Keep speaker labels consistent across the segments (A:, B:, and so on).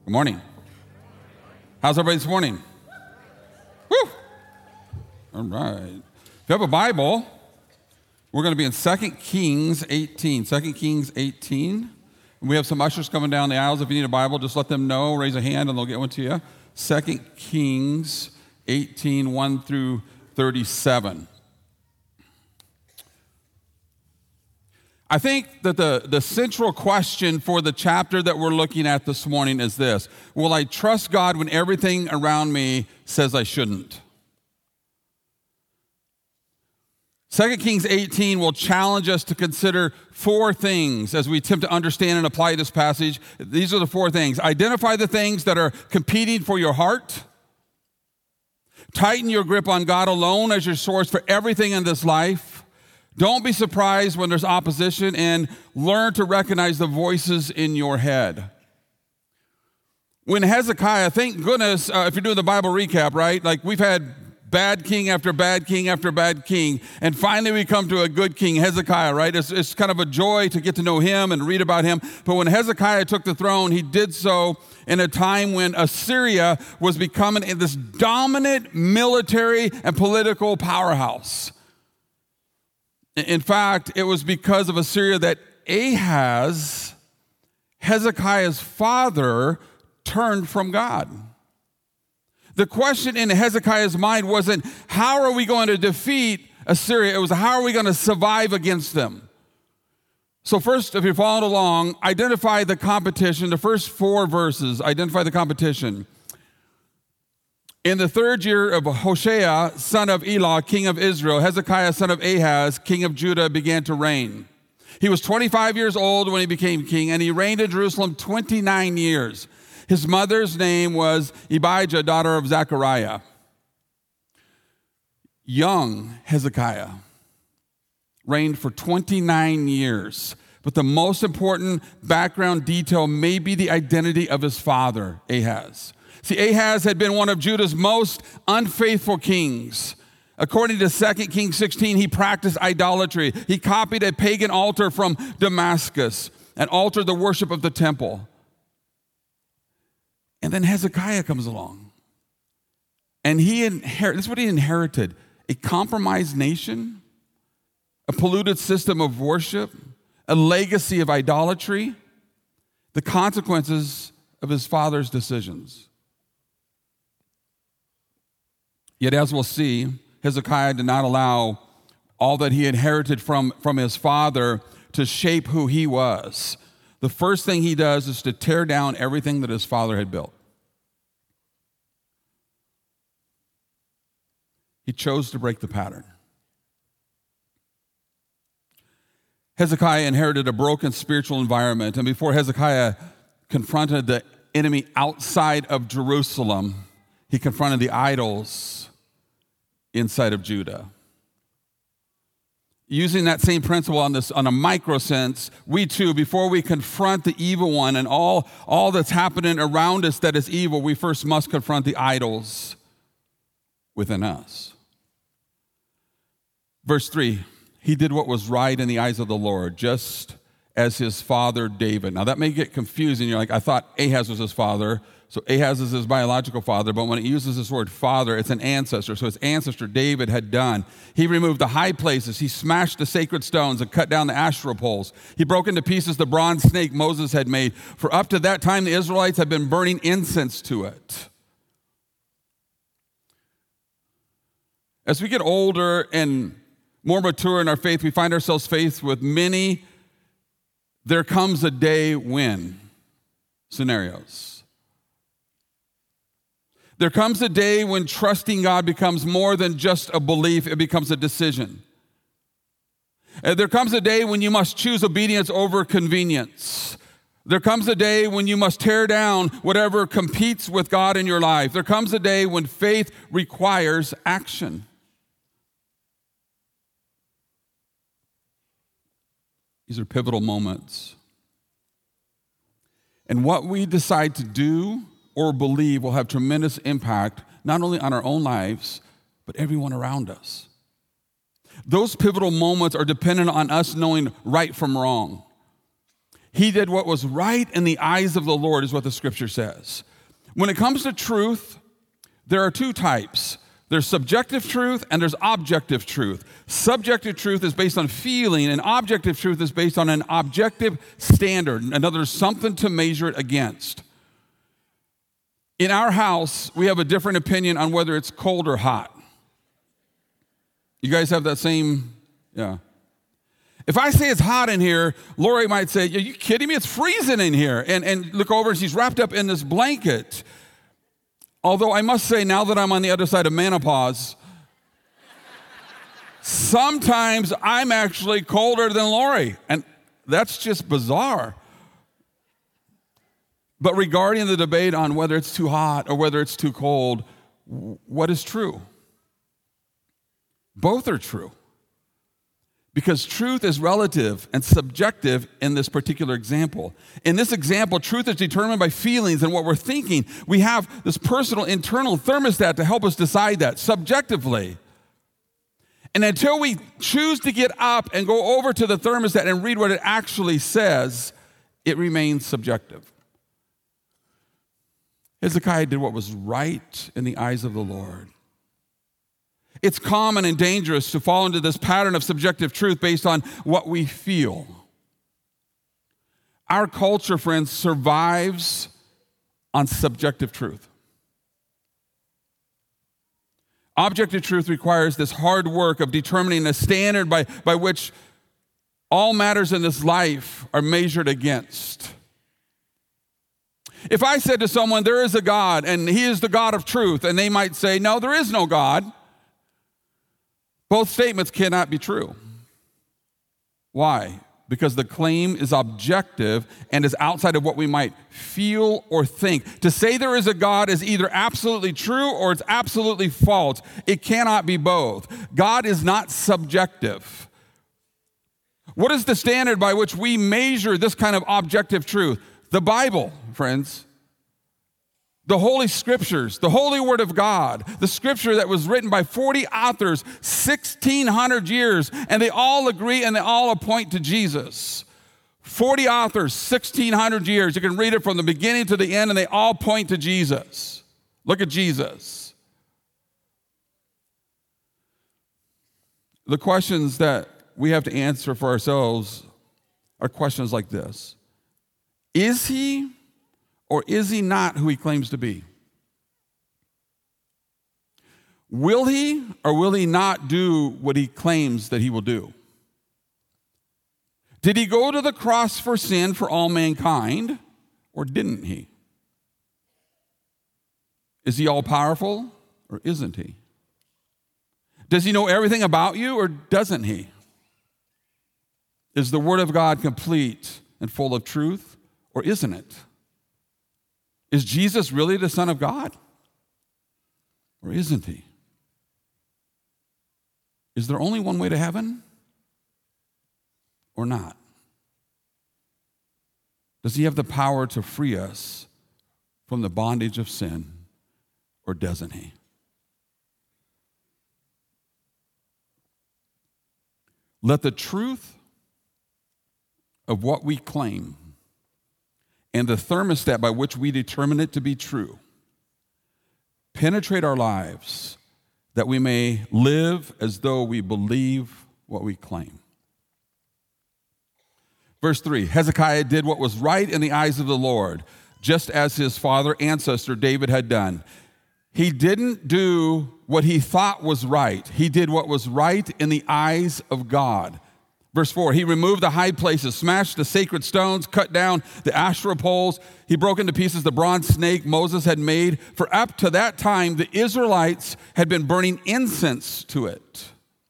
A: Good morning. How's everybody this morning? Woo! All right. If you have a Bible, we're going to be in 2 Kings 18. 2 Kings 18. And we have some ushers coming down the aisles. If you need a Bible, just let them know. Raise a hand and they'll get one to you. 2 Kings 18, 1 through 37. I think that the central question for the chapter that we're looking at this morning is this: will I trust God when everything around me says I shouldn't? 2 Kings 18 will challenge us to consider four things as we attempt to understand and apply this passage. These are the four things. Identify the things that are competing for your heart. Tighten your grip on God alone as your source for everything in this life. Don't be surprised when there's opposition, and learn to recognize the voices in your head. When Hezekiah, thank goodness, if you're doing the Bible recap, right? Like we've had bad king after bad king after bad king, and finally we come to a good king, Hezekiah, right? It's kind of a joy to get to know him and read about him. But when Hezekiah took the throne, he did so in a time when Assyria was becoming this dominant military and political powerhouse. In fact, it was because of Assyria that Ahaz, Hezekiah's father, turned from God. The question in Hezekiah's mind wasn't, how are we going to defeat Assyria? It was, how are we going to survive against them? So first, if you're following along, identify the competition. The first four verses, identify the competition. In the third year of Hoshea, son of Elah, king of Israel, Hezekiah, son of Ahaz, king of Judah, began to reign. He was 25 years old when he became king, and he reigned in Jerusalem 29 years. His mother's name was Abijah, daughter of Zechariah. Young Hezekiah reigned for 29 years. But the most important background detail may be the identity of his father, Ahaz. See, Ahaz had been one of Judah's most unfaithful kings. According to 2 Kings 16, he practiced idolatry. He copied a pagan altar from Damascus and altered the worship of the temple. And then Hezekiah comes along. And this is what he inherited: a compromised nation, a polluted system of worship, a legacy of idolatry, the consequences of his father's decisions. Yet, as we'll see, Hezekiah did not allow all that he inherited from his father to shape who he was. The first thing he does is to tear down everything that his father had built. He chose to break the pattern. Hezekiah inherited a broken spiritual environment, and before Hezekiah confronted the enemy outside of Jerusalem, he confronted the idols inside of Judah. Using that same principle on a micro sense, we too, before we confront the evil one and all that's happening around us that is evil, we first must confront the idols within us. Verse 3, he did what was right in the eyes of the Lord, just as his father David. Now that may get confusing. You're like, I thought Ahaz was his father. So Ahaz is his biological father, but when it uses this word father, it's an ancestor. So his ancestor David had done. He removed the high places. He smashed the sacred stones and cut down the Asherah poles. He broke into pieces the bronze snake Moses had made. For up to that time, the Israelites had been burning incense to it. As we get older and more mature in our faith, we find ourselves faced with many there comes a day when scenarios. There comes a day when trusting God becomes more than just a belief, it becomes a decision. And there comes a day when you must choose obedience over convenience. There comes a day when you must tear down whatever competes with God in your life. There comes a day when faith requires action. These are pivotal moments. And what we decide to do or believe will have tremendous impact, not only on our own lives, but everyone around us. Those pivotal moments are dependent on us knowing right from wrong. He did what was right in the eyes of the Lord, is what the scripture says. When it comes to truth, there are two types. There's subjective truth and there's objective truth. Subjective truth is based on feeling, and objective truth is based on an objective standard. In other words, something to measure it against. In our house, we have a different opinion on whether it's cold or hot. You guys have that same, yeah. If I say it's hot in here, Lori might say, are you kidding me? It's freezing in here. And look over and she's wrapped up in this blanket. Although I must say, now that I'm on the other side of menopause, sometimes I'm actually colder than Lori. And that's just bizarre. But regarding the debate on whether it's too hot or whether it's too cold, what is true? Both are true. Because truth is relative and subjective in this particular example. In this example, truth is determined by feelings and what we're thinking. We have this personal internal thermostat to help us decide that subjectively. And until we choose to get up and go over to the thermostat and read what it actually says, it remains subjective. Hezekiah did what was right in the eyes of the Lord. It's common and dangerous to fall into this pattern of subjective truth based on what we feel. Our culture, friends, survives on subjective truth. Objective truth requires this hard work of determining a standard by which all matters in this life are measured against. If I said to someone, there is a God, and he is the God of truth, and they might say, no, there is no God, both statements cannot be true. Why? Because the claim is objective and is outside of what we might feel or think. To say there is a God is either absolutely true or it's absolutely false. It cannot be both. God is not subjective. What is the standard by which we measure this kind of objective truth? The Bible, friends. The Holy Scriptures, the Holy Word of God, the Scripture that was written by 40 authors, 1,600 years, and they all agree and they all point to Jesus. 40 authors, 1,600 years. You can read it from the beginning to the end, and they all point to Jesus. Look at Jesus. The questions that we have to answer for ourselves are questions like this. Is he or is he not who he claims to be? Will he or will he not do what he claims that he will do? Did he go to the cross for sin for all mankind, or didn't he? Is he all-powerful, or isn't he? Does he know everything about you, or doesn't he? Is the Word of God complete and full of truth, or isn't it? Is Jesus really the Son of God? Or isn't he? Is there only one way to heaven? Or not? Does he have the power to free us from the bondage of sin? Or doesn't he? Let the truth of what we claim and the thermostat by which we determine it to be true penetrate our lives, that we may live as though we believe what we claim. Verse 3, Hezekiah did what was right in the eyes of the Lord, just as his father ancestor David had done. He didn't do what he thought was right. He did what was right in the eyes of God. Verse 4, he removed the high places, smashed the sacred stones, cut down the Asherah poles. He broke into pieces the bronze snake Moses had made. For up to that time, the Israelites had been burning incense to it.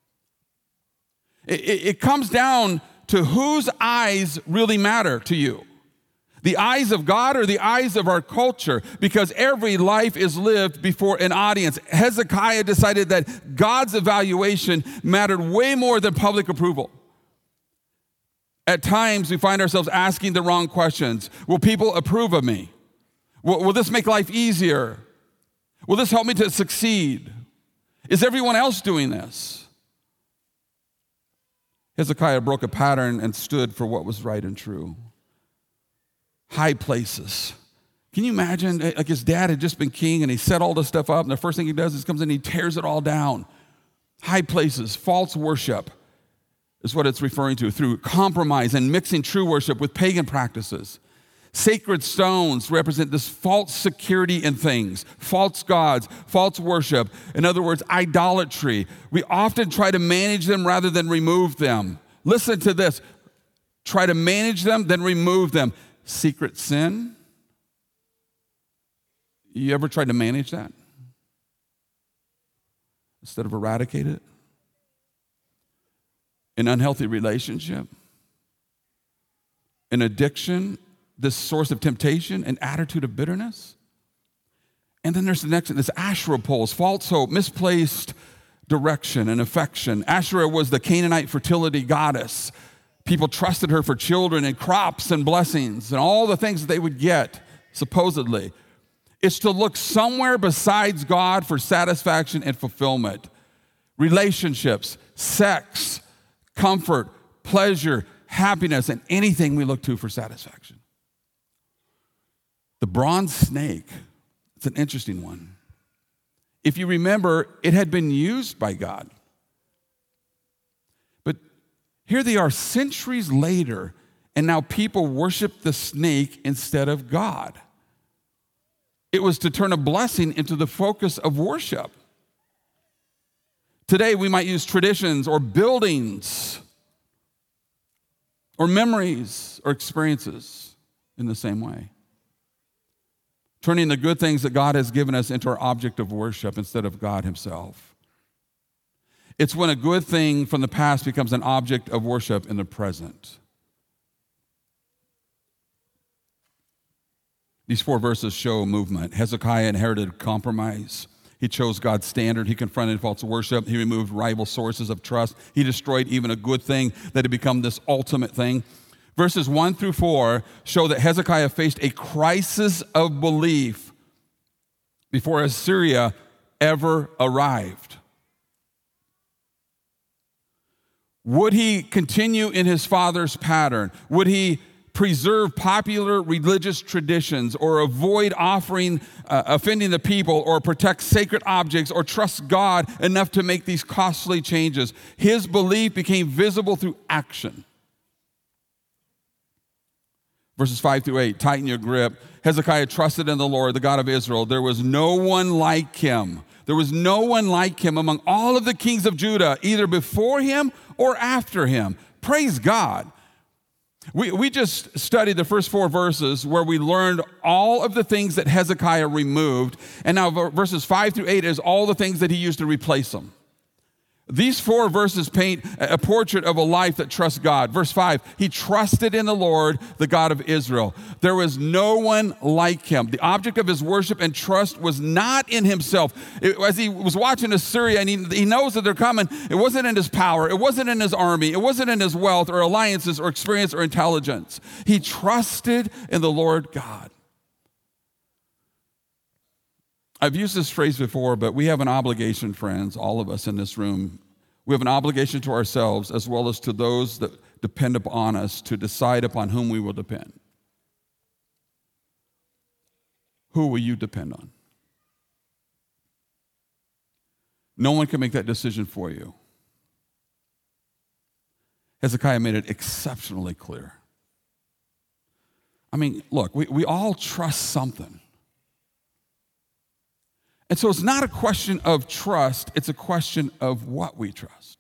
A: It comes down to whose eyes really matter to you. The eyes of God or the eyes of our culture? Because every life is lived before an audience. Hezekiah decided that God's evaluation mattered way more than public approval. At times, we find ourselves asking the wrong questions. Will people approve of me? Will this make life easier? Will this help me to succeed? Is everyone else doing this? Hezekiah broke a pattern and stood for what was right and true. high places. Can you imagine, like his dad had just been king and he set all this stuff up, and the first thing he does is comes in and he tears it all down. High places, false worship is what it's referring to, through compromise and mixing true worship with pagan practices. Sacred stones represent this false security in things, false gods, false worship. In other words, idolatry. We often try to manage them rather than remove them. Listen to this. Try to manage them, then remove them. Secret sin. You ever tried to manage that instead of eradicate it? An unhealthy relationship, an addiction, this source of temptation, an attitude of bitterness. And then there's the next one, this Asherah poles, false hope, misplaced direction and affection. Asherah was the Canaanite fertility goddess. People trusted her for children and crops and blessings and all the things that they would get, supposedly. It's to look somewhere besides God for satisfaction and fulfillment. Relationships, sex, comfort, pleasure, happiness, and anything we look to for satisfaction. The bronze snake, it's an interesting one. If you remember, it had been used by God. But here they are centuries later, and now people worship the snake instead of God. It was to turn a blessing into the focus of worship. Today, we might use traditions or buildings or memories or experiences in the same way, turning the good things that God has given us into our object of worship instead of God himself. It's when a good thing from the past becomes an object of worship in the present. These 4 verses show movement. Hezekiah inherited compromise. He chose God's standard. He confronted false worship. He removed rival sources of trust. He destroyed even a good thing that had become this ultimate thing. Verses 1 through 4 show that Hezekiah faced a crisis of belief before Assyria ever arrived. Would he continue in his father's pattern? Would he preserve popular religious traditions, or avoid offending the people, or protect sacred objects, or trust God enough to make these costly changes? His belief became visible through action. Verses 5 through 8, tighten your grip. Hezekiah trusted in the Lord, the God of Israel. There was no one like him. There was no one like him among all of the kings of Judah, either before him or after him. Praise God. We just studied the first 4 verses where we learned all of the things that Hezekiah removed. And now verses 5 through 8 is all the things that he used to replace them. These 4 verses paint a portrait of a life that trusts God. Verse 5, he trusted in the Lord, the God of Israel. There was no one like him. The object of his worship and trust was not in himself. As he was watching Assyria, and he knows that they're coming, it wasn't in his power, it wasn't in his army, it wasn't in his wealth or alliances or experience or intelligence. He trusted in the Lord God. I've used this phrase before, but we have an obligation, friends, all of us in this room. We have an obligation to ourselves as well as to those that depend upon us to decide upon whom we will depend. Who will you depend on? No one can make that decision for you. Hezekiah made it exceptionally clear. I mean, look, we all trust something. And so it's not a question of trust, it's a question of what we trust.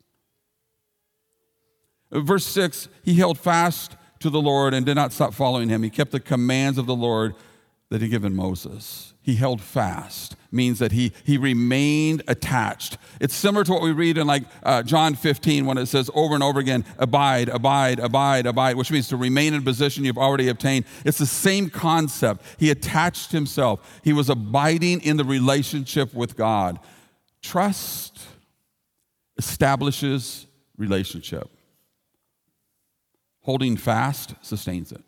A: Verse 6, he held fast to the Lord and did not stop following him. He kept the commands of the Lord that he had given Moses. He held fast, means that he remained attached. It's similar to what we read in John 15 when it says over and over again, abide, abide, abide, abide, which means to remain in a position you've already obtained. It's the same concept. He attached himself. He was abiding in the relationship with God. Trust establishes relationship. Holding fast sustains it.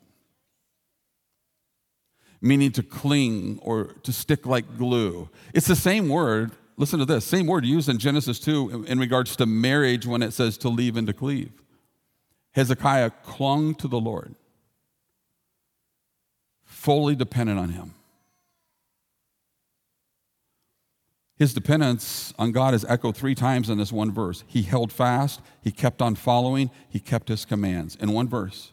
A: Meaning to cling or to stick like glue. It's the same word, listen to this, same word used in Genesis 2 in regards to marriage when it says to leave and to cleave. Hezekiah clung to the Lord. fully dependent on him. His dependence on God is echoed 3 times in this one verse. He held fast, he kept on following, he kept his commands. In one verse,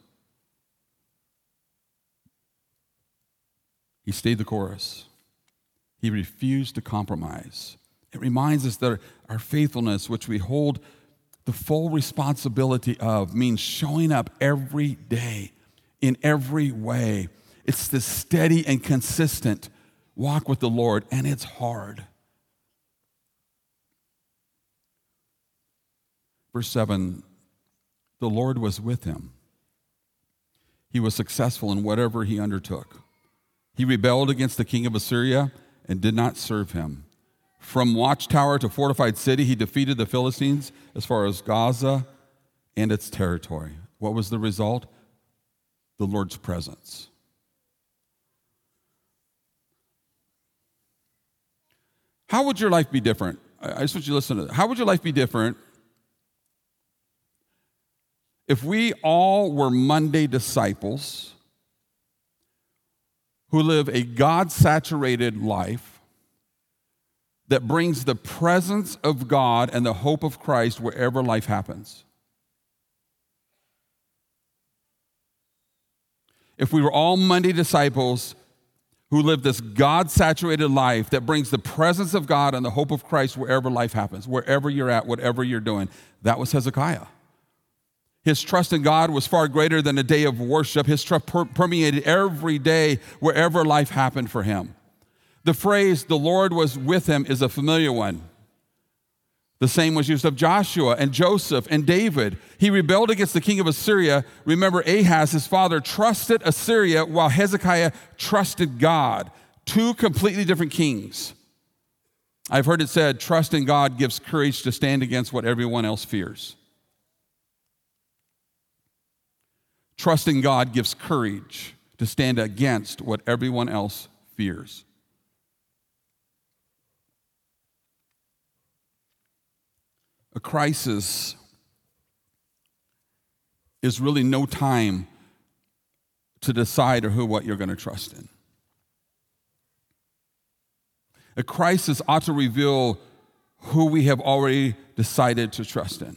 A: he stayed the course. He refused to compromise. It reminds us that our faithfulness, which we hold the full responsibility of, means showing up every day in every way. It's this steady and consistent walk with the Lord, and it's hard. Verse 7, the Lord was with him. He was successful in whatever he undertook. He rebelled against the king of Assyria and did not serve him. From watchtower to fortified city, he defeated the Philistines as far as Gaza and its territory. What was the result? The Lord's presence. How would your life be different? I just want you to listen to this. How would your life be different if we all were Monday disciples who live a God-saturated life that brings the presence of God and the hope of Christ wherever life happens? If we were all Monday disciples who live this God-saturated life that brings the presence of God and the hope of Christ wherever life happens, wherever you're at, whatever you're doing, that was Hezekiah. His trust in God was far greater than a day of worship. His trust permeated every day wherever life happened for him. The phrase, the Lord was with him, is a familiar one. The same was used of Joshua and Joseph and David. He rebelled against the king of Assyria. Remember, Ahaz, his father, trusted Assyria while Hezekiah trusted God. 2 completely different kings. I've heard it said, trust in God gives courage to stand against what everyone else fears. Trusting God gives courage to stand against what everyone else fears. A crisis is really no time to decide or what you're going to trust in. A crisis ought to reveal who we have already decided to trust in.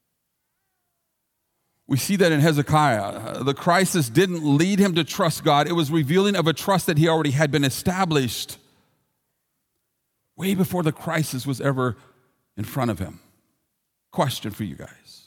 A: We see that in Hezekiah. The crisis didn't lead him to trust God. It was revealing of a trust that he already had been established way before the crisis was ever in front of him. Question for you guys.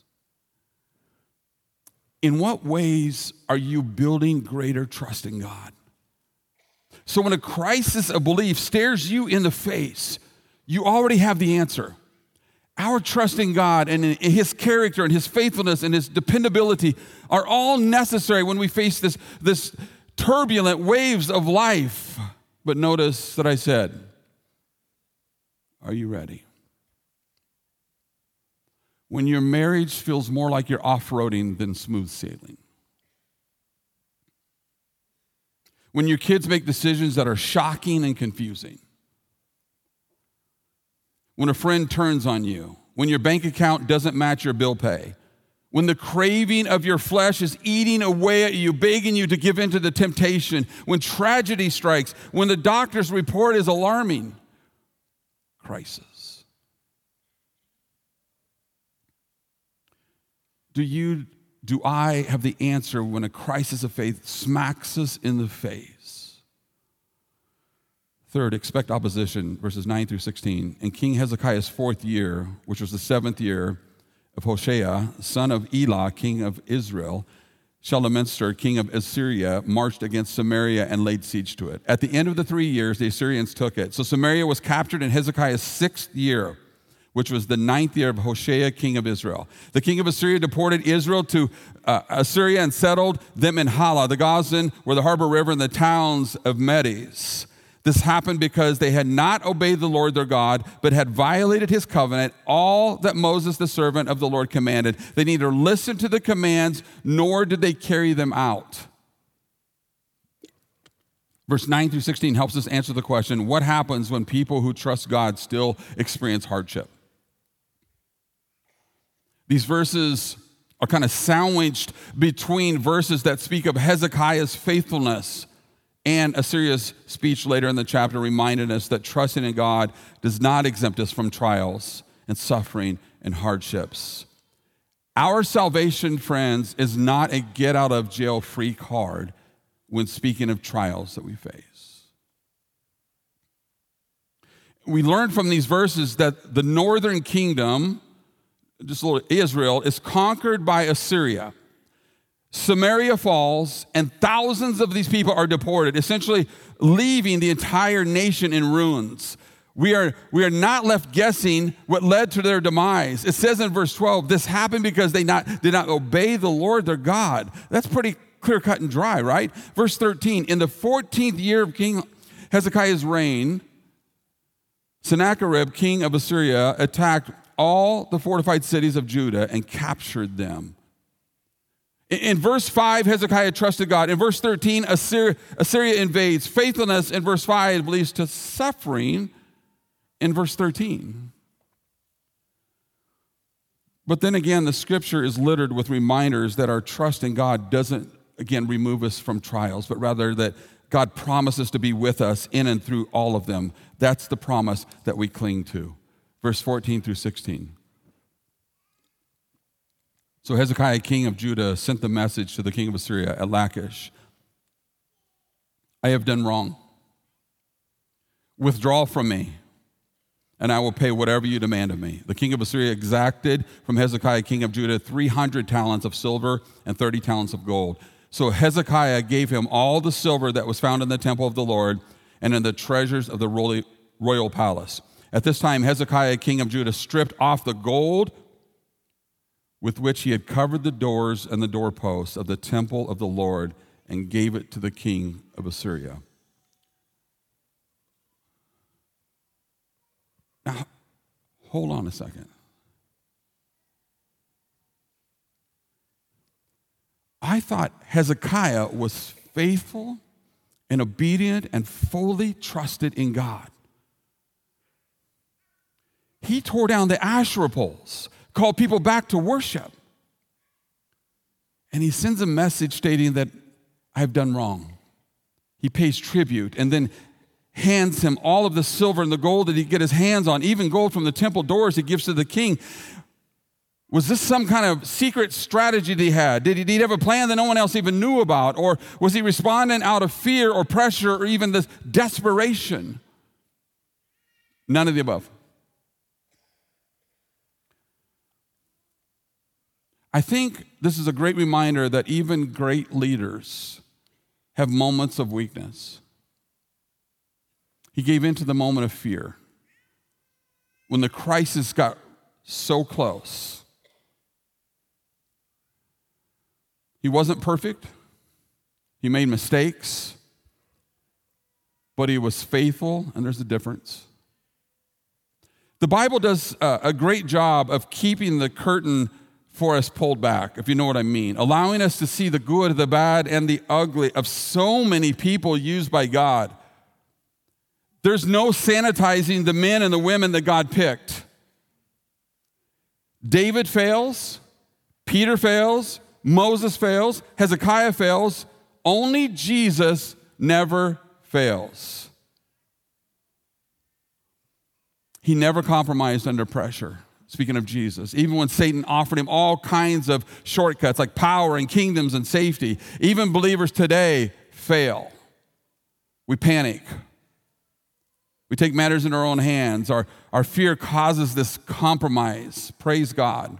A: In what ways are you building greater trust in God? So when a crisis of belief stares you in the face, you already have the answer. Our trust in God and in his character and his faithfulness and his dependability are all necessary when we face this turbulent waves of life. But notice that I said, are you ready? When your marriage feels more like you're off-roading than smooth sailing. When your kids make decisions that are shocking and confusing. When a friend turns on you, when your bank account doesn't match your bill pay, when the craving of your flesh is eating away at you, begging you to give in to the temptation, when tragedy strikes, when the doctor's report is alarming, crisis. Do I have the answer when a crisis of faith smacks us in the face? Third, expect opposition, verses 9 through 16. In King Hezekiah's 4th year, which was the 7th year of Hoshea, son of Elah, king of Israel, Shalmaneser, king of Assyria, marched against Samaria and laid siege to it. At the end of the 3 years, the Assyrians took it. So Samaria was captured in Hezekiah's 6th year, which was the 9th year of Hoshea, king of Israel. The king of Assyria deported Israel to Assyria and settled them in Hala, the Gozan, where the harbor river, and the towns of Medes. This happened because they had not obeyed the Lord their God, but had violated his covenant, all that Moses, the servant of the Lord, commanded. They neither listened to the commands, nor did they carry them out. Verse 9 through 16 helps us answer the question, what happens when people who trust God still experience hardship? These verses are kind of sandwiched between verses that speak of Hezekiah's faithfulness And Assyria's speech later in the chapter reminded us that trusting in God does not exempt us from trials and suffering and hardships. Our salvation, friends, is not a get-out-of-jail-free card when speaking of trials that we face. We learn from these verses that the northern kingdom, just a little Israel, is conquered by Assyria. Samaria falls, and thousands of these people are deported, essentially leaving the entire nation in ruins. We are not left guessing what led to their demise. It says in verse 12, this happened because they did not obey the Lord their God. That's pretty clear cut and dry, right? Verse 13, in the 14th year of King Hezekiah's reign, Sennacherib, king of Assyria, attacked all the fortified cities of Judah and captured them. In verse 5, Hezekiah trusted God. In verse 13, Assyria invades. Faithfulness in verse 5 leads to suffering in verse 13. But then again, the scripture is littered with reminders that our trust in God doesn't, again, remove us from trials, but rather that God promises to be with us in and through all of them. That's the promise that we cling to. Verse 14 through 16. So Hezekiah, king of Judah, sent the message to the king of Assyria at Lachish. I have done wrong. Withdraw from me, and I will pay whatever you demand of me. The king of Assyria exacted from Hezekiah, king of Judah, 300 talents of silver and 30 talents of gold. So Hezekiah gave him all the silver that was found in the temple of the Lord and in the treasures of the royal palace. At this time, Hezekiah, king of Judah, stripped off the gold with which he had covered the doors and the doorposts of the temple of the Lord and gave it to the king of Assyria. Now, hold on a second. I thought Hezekiah was faithful and obedient and fully trusted in God. He tore down the Asherah poles, called people back to worship. And he sends a message stating that I've done wrong. He pays tribute and then hands him all of the silver and the gold that he could get his hands on, even gold from the temple doors he gives to the king. Was this some kind of secret strategy that he had? Did he have a plan that no one else even knew about? Or was he responding out of fear or pressure or even this desperation? None of the above. I think this is a great reminder that even great leaders have moments of weakness. He gave in to the moment of fear. When the crisis got so close, he wasn't perfect. He made mistakes, but he was faithful, and there's a difference. The Bible does a great job of keeping the curtain for us pulled back, if you know what I mean, allowing us to see the good, the bad, and the ugly of so many people used by God. There's no sanitizing the men and the women that God picked. David fails, Peter fails, Moses fails, Hezekiah fails. Only Jesus never fails. He never compromised under pressure. Speaking of Jesus, even when Satan offered him all kinds of shortcuts like power and kingdoms and safety, even believers today fail. We panic. We take matters in our own hands. Our fear causes this compromise. Praise God.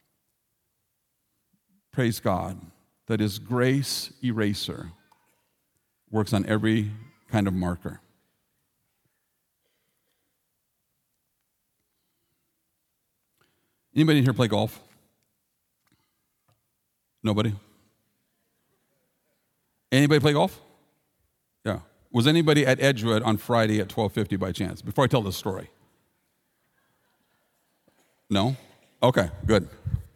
A: Praise God that his grace eraser works on every kind of marker. Anybody in here play golf? Nobody? Anybody play golf? Yeah. Was anybody at Edgewood on Friday at 12:50 by chance? Before I tell this story. No? Okay, good.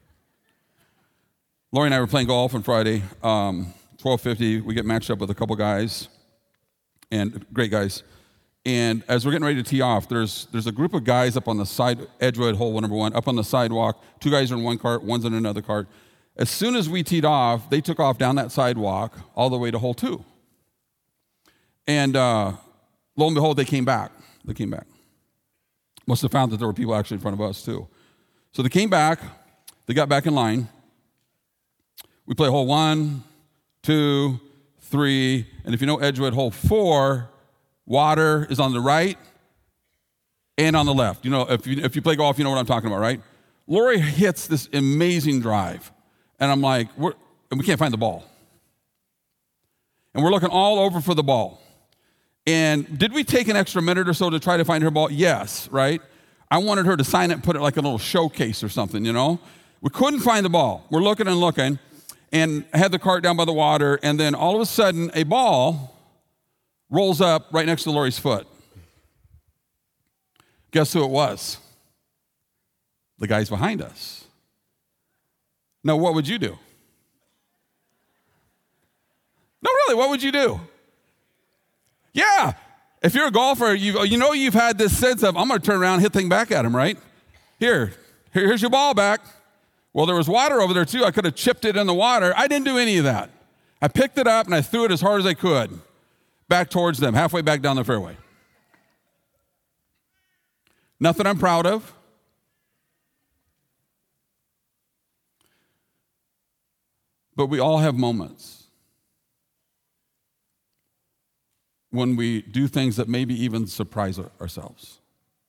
A: Lori and I were playing golf on Friday. 12:50, we get matched up with a couple guys, and great guys. And as we're getting ready to tee off, there's a group of guys up on the side, Edgewood, hole number 1, up on the sidewalk. 2 guys are in one cart, one's in another cart. As soon as we teed off, they took off down that sidewalk all the way to hole 2. And lo and behold, they came back. They came back. Must have found that there were people actually in front of us too. So they came back. They got back in line. We play hole 1, 2, 3, and if you know Edgewood, hole 4, water is on the right and on the left. You know, if you play golf, you know what I'm talking about, right? Lori hits this amazing drive, and I'm like, and we can't find the ball. And we're looking all over for the ball. And did we take an extra minute or so to try to find her ball? Yes, right? I wanted her to sign it and put it like a little showcase or something, you know? We couldn't find the ball. We're looking and looking, and I had the cart down by the water, and then all of a sudden, a ball rolls up right next to Lori's foot. Guess who it was? The guys behind us. Now, what would you do? No, really, what would you do? Yeah, if you're a golfer, you've had this sense of, I'm going to turn around and hit the thing back at him, right? Here's your ball back. Well, there was water over there too. I could have chipped it in the water. I didn't do any of that. I picked it up and I threw it as hard as I could back towards them, halfway back down the fairway. Nothing I'm proud of. But we all have moments when we do things that maybe even surprise ourselves.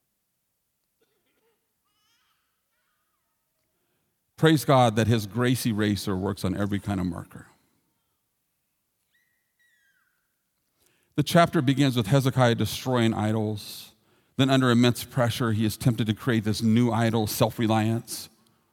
A: Praise God that his grace eraser works on every kind of marker. The chapter begins with Hezekiah destroying idols. Then under immense pressure, he is tempted to create this new idol, self-reliance.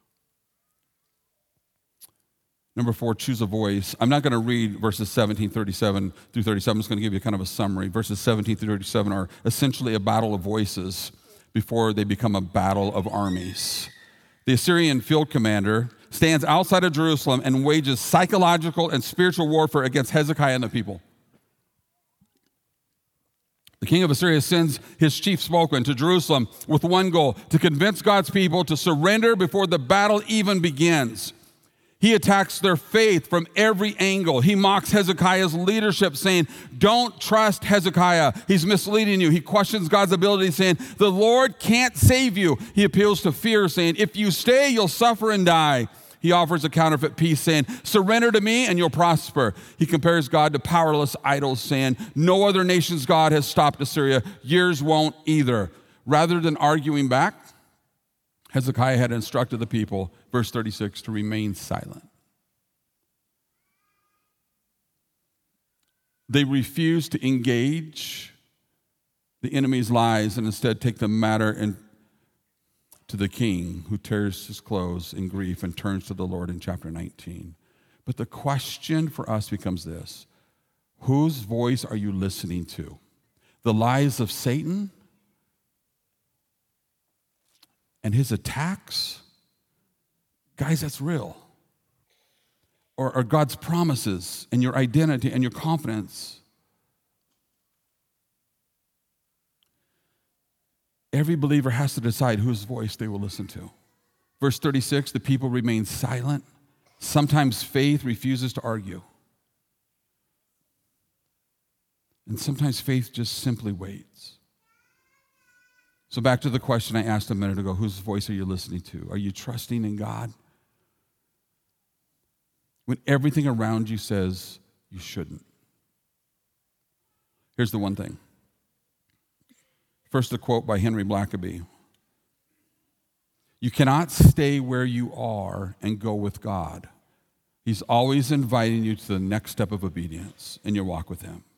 A: Number 4, choose a voice. I'm not going to read verses 17, 37 through 37. I'm just going to give you kind of a summary. Verses 17 through 37 are essentially a battle of voices before they become a battle of armies. The Assyrian field commander stands outside of Jerusalem and wages psychological and spiritual warfare against Hezekiah and the people. The king of Assyria sends his chief spokesman to Jerusalem with one goal: to convince God's people to surrender before the battle even begins. He attacks their faith from every angle. He mocks Hezekiah's leadership, saying, don't trust Hezekiah. He's misleading you. He questions God's ability, saying, the Lord can't save you. He appeals to fear, saying, if you stay, you'll suffer and die. He offers a counterfeit peace, saying, surrender to me and you'll prosper. He compares God to powerless idols, saying, no other nation's God has stopped Assyria. Yours won't either. Rather than arguing back, Hezekiah had instructed the people, verse 36, to remain silent. They refused to engage the enemy's lies and instead take the matter to the king, who tears his clothes in grief and turns to the Lord in chapter 19. But the question for us becomes this: whose voice are you listening to? The lies of Satan and his attacks? Guys, that's real. Or God's promises and your identity and your confidence. Every believer has to decide whose voice they will listen to. Verse 36, the people remain silent. Sometimes faith refuses to argue. And sometimes faith just simply waits. So back to the question I asked a minute ago: whose voice are you listening to? Are you trusting in God when everything around you says you shouldn't? Here's the one thing. First, a quote by Henry Blackaby. You cannot stay where you are and go with God. He's always inviting you to the next step of obedience in your walk with him.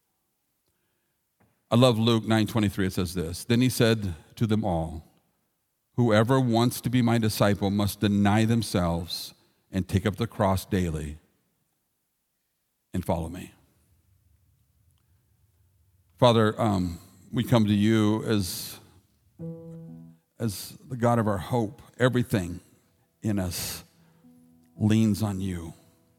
A: I love Luke 9:23. It says this: then he said to them all, whoever wants to be my disciple must deny themselves and take up the cross daily and follow me. Father, we come to you as the God of our hope. Everything in us leans on you.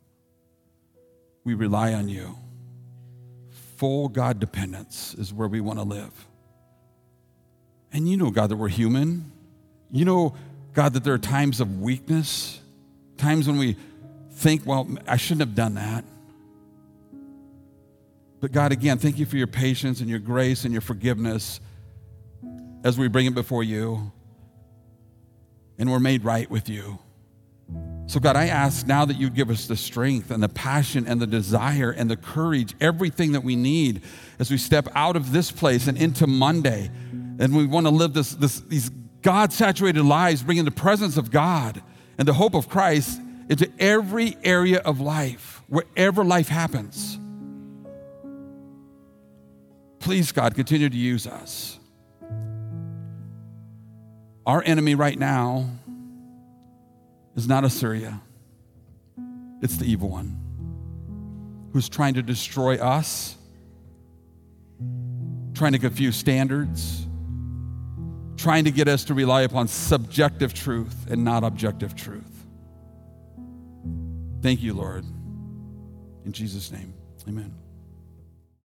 A: We rely on you. Full God dependence is where we want to live. And you know, God, that we're human. You know, God, that there are times of weakness, times when we think, well, I shouldn't have done that. But God, again, thank you for your patience and your grace and your forgiveness as we bring it before you and we're made right with you. So God, I ask now that you give us the strength and the passion and the desire and the courage, everything that we need as we step out of this place and into Monday. And we want to live these God-saturated lives, bringing the presence of God and the hope of Christ into every area of life, wherever life happens. Please, God, continue to use us. Our enemy right now is not Assyria. It's the evil one who's trying to destroy us, trying to confuse standards, trying to get us to rely upon subjective truth and not objective truth. Thank you, Lord. In Jesus' name, amen.